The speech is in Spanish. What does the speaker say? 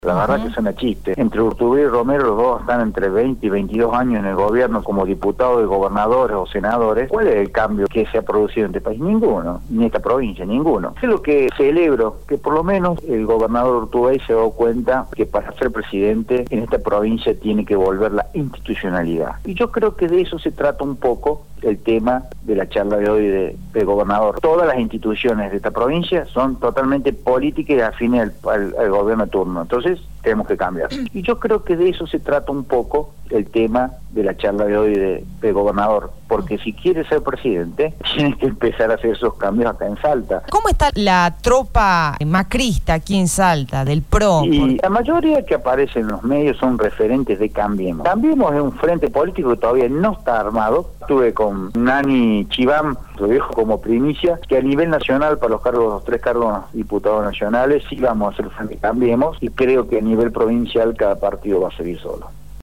La verdad que suena chiste. Entre Urtubey y Romero, los dos están entre 20 y 22 años en el gobierno como diputados, gobernadores o senadores. ¿Cuál es el cambio que se ha producido en este país? Ninguno, ni en esta provincia, ninguno. Es lo que celebro, que por lo menos el gobernador Urtubey se dio cuenta que para ser presidente en esta provincia tiene que volver la institucionalidad. Y yo creo que de eso se trata un poco el tema de la charla de hoy del gobernador. Todas las instituciones de esta provincia son totalmente políticas y afines al gobierno de turno. Entonces, tenemos que cambiar. Y yo creo que de eso se trata un poco el tema de la charla de hoy del gobernador, porque si quiere ser presidente, tiene que empezar a hacer esos cambios acá en Salta. ¿Cómo está la tropa macrista aquí en Salta, del PRO? Y la mayoría que aparece en los medios son referentes de Cambiemos. Cambiemos es un frente político que todavía no está armado. Estuve con Nani Chiván, lo dejo como primicia, que a nivel nacional, para los 3 cargos diputados nacionales, sí vamos a hacer frente Cambiemos, y creo que a nivel provincial cada partido va a seguir solo.